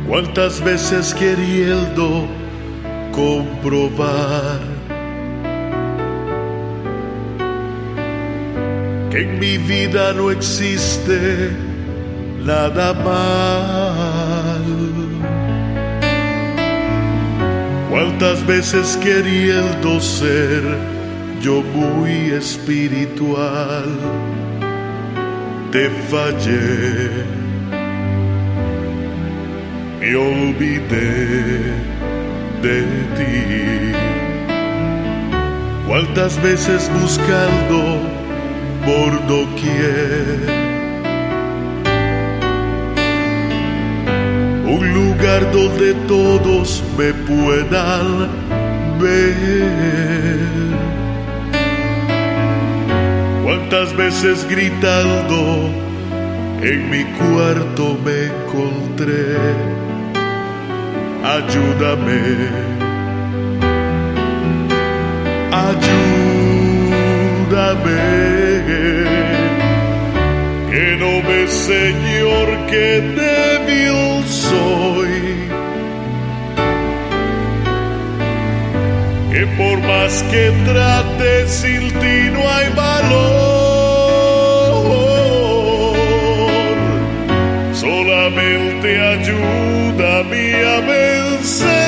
Cuántas veces queriendo comprobar que en mi vida no existe nada mal. Cuántas veces queriendo ser yo muy espiritual te fallé, me olvidé de ti. Cuántas veces buscando por doquier un lugar donde todos me puedan ver. Cuántas veces gritando en mi cuarto me encontré. Ayúdame, ayúdame, que no ves, Señor, que débil soy, que por más que trate sin ti no hay valor. Solamente ayúdame a vencer.